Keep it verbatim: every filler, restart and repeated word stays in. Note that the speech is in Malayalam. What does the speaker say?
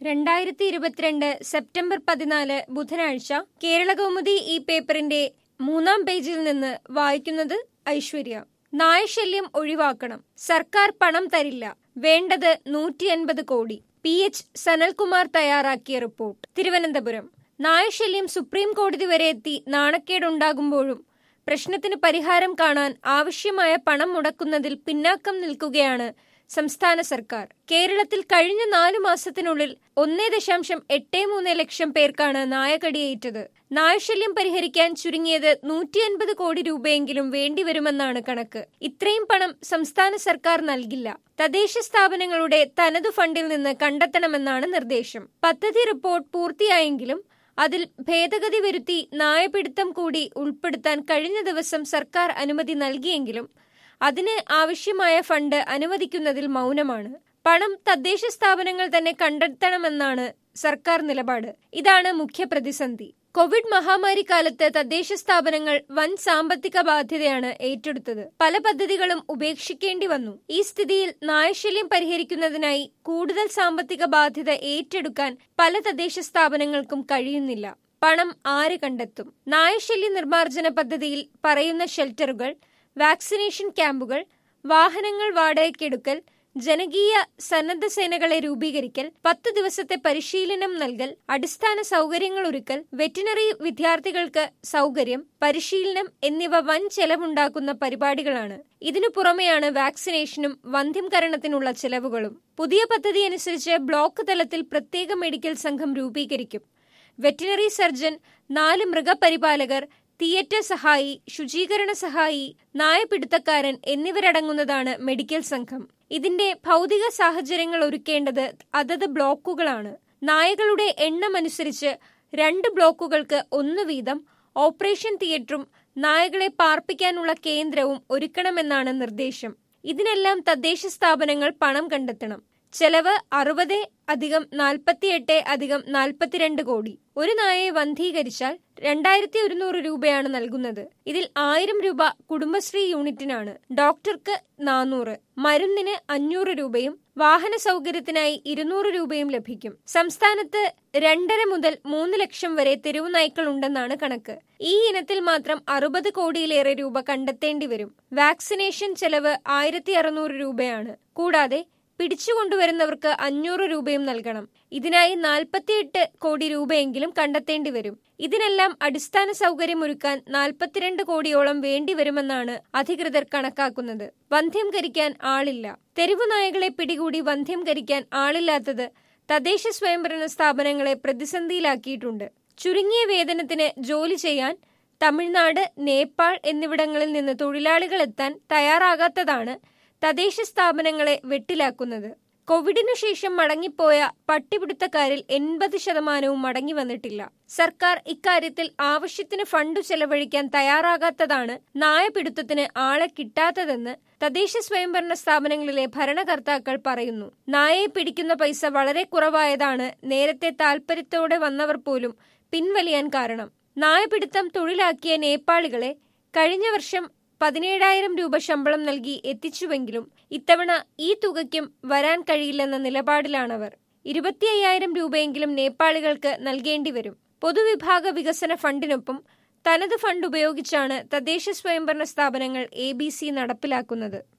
രണ്ടായിരത്തി ഇരുപത്തിരണ്ട് സെപ്റ്റംബർ പതിനാല് ബുധനാഴ്ച കേരളകൗമുദി ഈ പേപ്പറിന്റെ മൂന്നാം പേജിൽ നിന്ന് വായിക്കുന്നത് ഐശ്വര്യ. നായശല്യം ഒഴിവാക്കണം, സർക്കാർ പണം തരില്ല, വേണ്ടത് നൂറ്റി അൻപത് കോടി. പി എച്ച് സനൽകുമാർ തയ്യാറാക്കിയ റിപ്പോർട്ട്. തിരുവനന്തപുരം. നായശല്യം സുപ്രീം കോടതി വരെ എത്തി നാണക്കേടുണ്ടാകുമ്പോഴും പ്രശ്നത്തിന് പരിഹാരം കാണാൻ ആവശ്യമായ പണം മുടക്കുന്നതിൽ പിന്നാക്കം നിൽക്കുകയാണ് സംസ്ഥാന സർക്കാർ. കേരളത്തിൽ കഴിഞ്ഞ നാലു മാസത്തിനുള്ളിൽ ഒന്നേ ദശാംശം എട്ട് മൂന്ന് ലക്ഷം പേർക്കാണ് നായകടിയേറ്റത്. നായശല്യം പരിഹരിക്കാൻ ചുരുങ്ങിയത് നൂറ്റി അൻപത് കോടി രൂപയെങ്കിലും വേണ്ടിവരുമെന്നാണ് കണക്ക്. ഇത്രയും പണം സംസ്ഥാന സർക്കാർ നൽകില്ല. തദ്ദേശ സ്ഥാപനങ്ങളുടെ തനതു ഫണ്ടിൽ നിന്ന് കണ്ടെത്തണമെന്നാണ് നിർദ്ദേശം. പദ്ധതി റിപ്പോർട്ട് പൂർത്തിയായെങ്കിലും അതിൽ ഭേദഗതി വരുത്തി നായപിടുത്തം കൂടി ഉൾപ്പെടുത്താൻ കഴിഞ്ഞ ദിവസം സർക്കാർ അനുമതി നൽകിയെങ്കിലും അതിന് ആവശ്യമായ ഫണ്ട് അനുവദിക്കുന്നതിൽ മൗനമാണ്. പണം തദ്ദേശ സ്ഥാപനങ്ങൾ തന്നെ കണ്ടെത്തണമെന്നാണ് സർക്കാർ നിലപാട്. ഇതാണ് മുഖ്യ പ്രതിസന്ധി. കോവിഡ് മഹാമാരി കാലത്ത് തദ്ദേശ സ്ഥാപനങ്ങൾ വൻ സാമ്പത്തിക ബാധ്യതയാണ് ഏറ്റെടുത്തത്. പല പദ്ധതികളും ഉപേക്ഷിക്കേണ്ടി വന്നു. ഈ സ്ഥിതിയിൽ നായശല്യം പരിഹരിക്കുന്നതിനായി കൂടുതൽ സാമ്പത്തിക ബാധ്യത ഏറ്റെടുക്കാൻ പല തദ്ദേശ സ്ഥാപനങ്ങൾക്കും കഴിയുന്നില്ല. പണം ആര് കണ്ടെത്തും? നായശല്യ നിർമ്മാർജ്ജന പദ്ധതിയിൽ പറയുന്ന ഷെൽട്ടറുകൾ, വാക്സിനേഷൻ ക്യാമ്പുകൾ, വാഹനങ്ങൾ വാടകയ്ക്കെടുക്കൽ, ജനകീയ സന്നദ്ധ സേനകളെ രൂപീകരിക്കൽ, പത്ത് ദിവസത്തെ പരിശീലനം നൽകൽ, അടിസ്ഥാന സൗകര്യങ്ങൾ ഒരുക്കൽ, വെറ്റിനറി വിദ്യാർത്ഥികൾക്ക് സൗകര്യം, പരിശീലനം എന്നിവ വൻ ചെലവുണ്ടാക്കുന്ന പരിപാടികളാണ്. ഇതിനു പുറമെയാണ് വാക്സിനേഷനും വന്ധ്യംകരണത്തിനുള്ള ചെലവുകളും. പുതിയ പദ്ധതി അനുസരിച്ച് ബ്ലോക്ക് തലത്തിൽ പ്രത്യേക മെഡിക്കൽ സംഘം രൂപീകരിക്കും. വെറ്റിനറി സർജൻ, നാല് മൃഗപരിപാലകർ, തിയേറ്റർ സഹായി, ശുചീകരണ സഹായി, നായപിടുത്തക്കാരൻ എന്നിവരടങ്ങുന്നതാണ് മെഡിക്കൽ സംഘം. ഇതിന്റെ ഭൗതിക സാഹചര്യങ്ങൾ ഒരുക്കേണ്ടത് അതത് ബ്ലോക്കുകളാണ്. നായകളുടെ എണ്ണമനുസരിച്ച് രണ്ട് ബ്ലോക്കുകൾക്ക് ഒന്ന് വീതം ഓപ്പറേഷൻ തിയേറ്ററും നായകളെ പാർപ്പിക്കാനുള്ള കേന്ദ്രവും ഒരുക്കണമെന്നാണ് നിർദ്ദേശം. ഇതിനെല്ലാം തദ്ദേശ സ്ഥാപനങ്ങൾ പണം കണ്ടെത്തണം. ചെലവ് അറുപത് അധികം നാൽപ്പത്തിയെട്ട് അധികം നാൽപ്പത്തിരണ്ട് കോടി. ഒരു നായയെ വന്ധീകരിച്ചാൽ രണ്ടായിരത്തി ഒരുന്നൂറ് രൂപയാണ് നൽകുന്നത്. ഇതിൽ ആയിരം രൂപ കുടുംബശ്രീ യൂണിറ്റിനാണ്. ഡോക്ടർക്ക് നാനൂറ്, മരുന്നിന് അഞ്ഞൂറ് രൂപയും വാഹന സൗകര്യത്തിനായി ഇരുന്നൂറ് രൂപയും ലഭിക്കും. സംസ്ഥാനത്ത് രണ്ടര മുതൽ മൂന്ന് ലക്ഷം വരെ തെരുവു നായ്ക്കൾ ഉണ്ടെന്നാണ് കണക്ക്. ഈ ഇനത്തിൽ മാത്രം അറുപത് കോടിയിലേറെ രൂപ കണ്ടെത്തേണ്ടി വരും. വാക്സിനേഷൻ ചെലവ് ആയിരത്തി അറുന്നൂറ് രൂപയാണ്. കൂടാതെ പിടിച്ചുകൊണ്ടുവരുന്നവർക്ക് അഞ്ഞൂറ് രൂപയും നൽകണം. ഇതിനായി നാൽപ്പത്തിയെട്ട് കോടി രൂപയെങ്കിലും കണ്ടെത്തേണ്ടി വരും. ഇതിനെല്ലാം അടിസ്ഥാന സൗകര്യമൊരുക്കാൻ നാൽപ്പത്തിരണ്ട് കോടിയോളം വേണ്ടിവരുമെന്നാണ് അധികൃതർ കണക്കാക്കുന്നത്. വന്ധ്യംകരിക്കാൻ ആളില്ല. തെരുവുനായകളെ പിടികൂടി വന്ധ്യംകരിക്കാൻ ആളില്ലാത്തത് തദ്ദേശ സ്വയംഭരണ സ്ഥാപനങ്ങളെ പ്രതിസന്ധിയിലാക്കിയിട്ടുണ്ട്. ചുരുങ്ങിയ വേതനത്തിന് ജോലി ചെയ്യാൻ തമിഴ്നാട്, നേപ്പാൾ എന്നിവിടങ്ങളിൽ നിന്ന് തൊഴിലാളികൾ എത്താൻ തയ്യാറാകാത്തതാണ് തദ്ദേശ സ്ഥാപനങ്ങളെ വെട്ടിലാക്കുന്നത്. കോവിഡിനു ശേഷം മടങ്ങിപ്പോയ പട്ടിപിടുത്തക്കാരിൽ എൺപത് ശതമാനവും മടങ്ങി വന്നിട്ടില്ല. സർക്കാർ ഇക്കാര്യത്തിൽ ആവശ്യത്തിന് ഫണ്ട് ചെലവഴിക്കാൻ തയ്യാറാകാത്തതാണ് നായപിടുത്തത്തിന് ആളെ കിട്ടാത്തതെന്ന് തദ്ദേശ സ്വയംഭരണ സ്ഥാപനങ്ങളിലെ ഭരണകർത്താക്കൾ പറയുന്നു. നായയെ പിടിക്കുന്ന പൈസ വളരെ കുറവായതാണ് നേരത്തെ താൽപര്യത്തോടെ വന്നവർ പോലും പിൻവലിയാൻ കാരണം. നായപിടുത്തം തൊഴിലാക്കിയ നേപ്പാളികളെ കഴിഞ്ഞ വർഷം പതിനേഴായിരം രൂപ ശമ്പളം നൽകി എത്തിച്ചുവെങ്കിലും ഇത്തവണ ഈ തുകയ്ക്കും വരാൻ കഴിയില്ലെന്ന നിലപാടിലാണവർ. ഇരുപത്തി അയ്യായിരം രൂപയെങ്കിലും നേപ്പാളികൾക്ക് നൽകേണ്ടി വരും. പൊതുവിഭാഗ വികസന ഫണ്ടിനൊപ്പം തനത് ഫണ്ട് ഉപയോഗിച്ചാണ് തദ്ദേശ സ്വയംഭരണ സ്ഥാപനങ്ങൾ എ ബി സി നടപ്പിലാക്കുന്നത്.